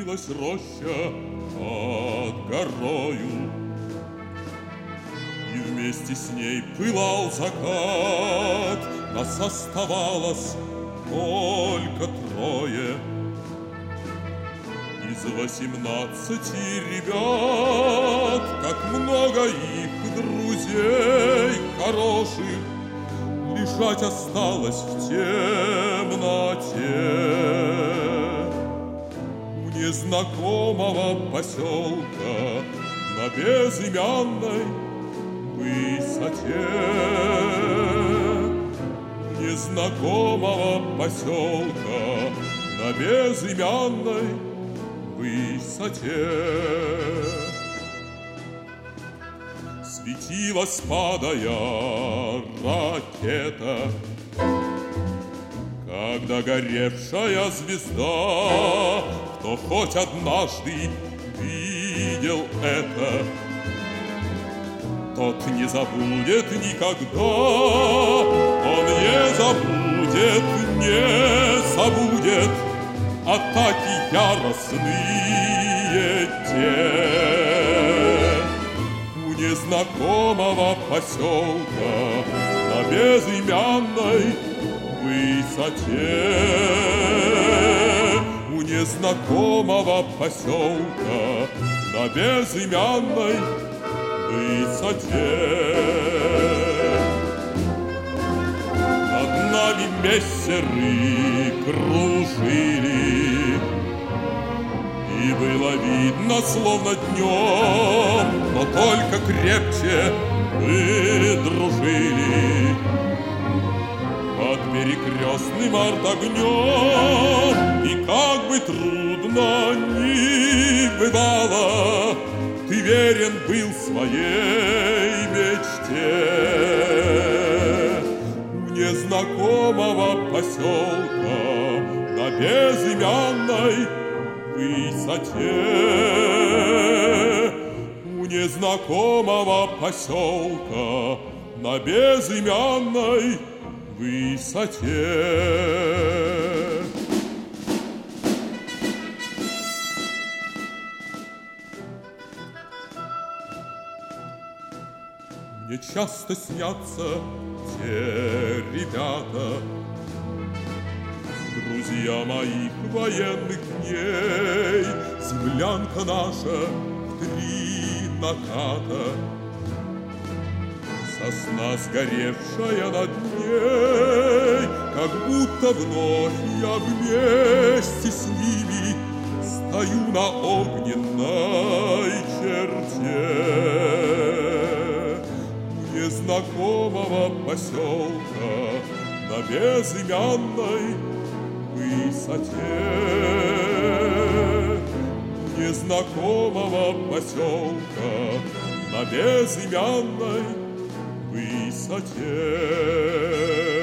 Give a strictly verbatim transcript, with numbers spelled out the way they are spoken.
Высилась роща под горою, и вместе с ней пылал закат. Нас оставалось только трое из восемнадцати ребят. Как много их друзей хороших лежать осталось в темноте у незнакомого поселка на безымянной высоте. Незнакомого поселка на безымянной высоте. Светилась, падая, ракета, когда горевшая звезда. Кто хоть однажды видел это, тот не забудет никогда. Он не забудет, не забудет атаки яростные те у незнакомого поселка на безымянной высоте. У незнакомого поселка на безымянной высоте. Над нами мессеры кружили, и было видно, словно днем, но только крепче мы дружили под перекрестным артогнем. И как бы трудно ни бывало, ты верен был своей мечте. У незнакомого поселка на безымянной высоте. У незнакомого поселка на безымянной высоте. Мне часто снятся те ребята, друзья моих военных дней. Землянка наша в три наката, сосна сгоревшая над ней. Как будто вновь я вместе с ними стою на огненной черте незнакомого поселка на безымянной высоте. Незнакомого поселка на безымянной высоте.